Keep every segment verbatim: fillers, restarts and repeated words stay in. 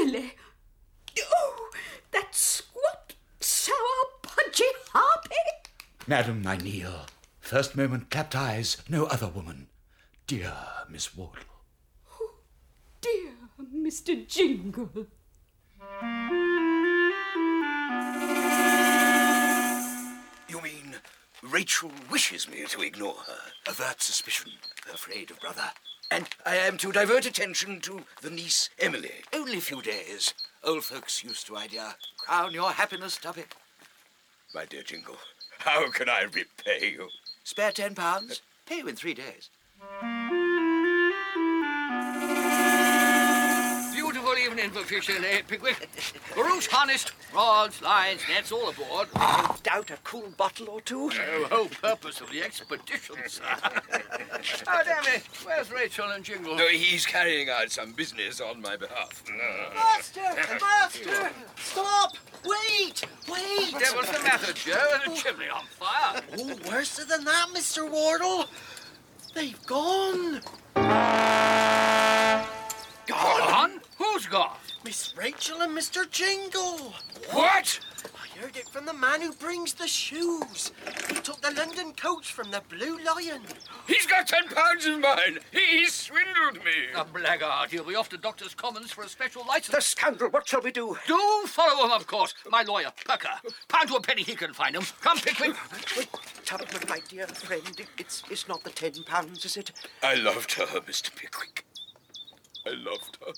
Emily! Oh, that squat, sour, pudgy harpy! Madam, I kneel. First moment clapped eyes, no other woman. Dear Miss Wardle. Oh, dear Mister Jingle. You mean Rachel wishes me to ignore her, avert suspicion, afraid of brother. And I am to divert attention to the niece Emily. Only a few days. Old folks used to idea. Crown your happiness, Tuppy. My dear Jingle, how can I repay you? Spare ten pounds? Pay you in three days. Beautiful evening for fishing, eh, Pickwick? Barouche harnessed, rods, lines, nets, all aboard. No doubt a cool bottle or two. The whole purpose of the expedition, sir. Oh, damn it. Where's Rachel and Jingle? No, he's carrying out some business on my behalf. Master! Master! Stop! Wait! Wait! What the devil's the matter, Joe? Is the chimney on fire? Oh, worse than that, Mister Wardle. They've gone. Gone? Who's gone? Miss Rachel and Mister Jingle. What? I heard it from the man who brings the shoes. He took the London coach from the Blue Lion. He's got ten pounds of mine. He, he swindled me. A blackguard. He'll be off to Doctor's Commons for a special license. The scoundrel. What shall we do? Do follow him, of course. My lawyer, Perker. Pound to a penny he can find him. Come, Pickwick. Wait, Tubman, my dear friend, it, it's, it's not the ten pounds, is it? I loved her, Mister Pickwick. I loved her.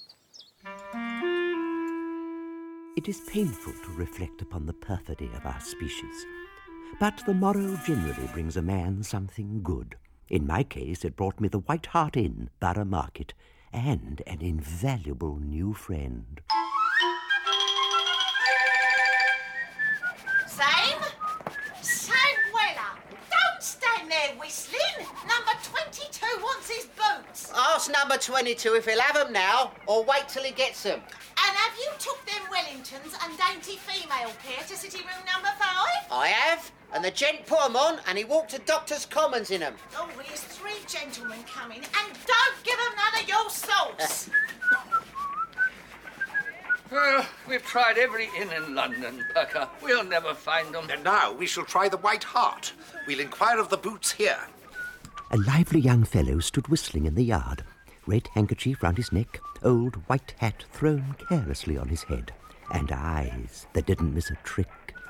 It is painful to reflect upon the perfidy of our species. But the morrow generally brings a man something good. In my case, it brought me the White Hart Inn, Borough Market, and an invaluable new friend. Same? Same Weller. Don't stand there whistling. Number twenty-two wants his boots. Ask number twenty-two if he'll have them now, or wait till he gets them. And have you took them Wellingtons and dainty female pair to sitting room number five? I have, and the gent put 'em on, and he walked to Doctor's Commons in 'em. Oh, here's three gentlemen coming, and don't give them none of your sauce. Well, we've tried every inn in London, Perker. We'll never find them. And now we shall try the White Hart. We'll inquire of the boots here. A lively young fellow stood whistling in the yard, red handkerchief round his neck, old white hat thrown carelessly on his head, and eyes that didn't miss a trick.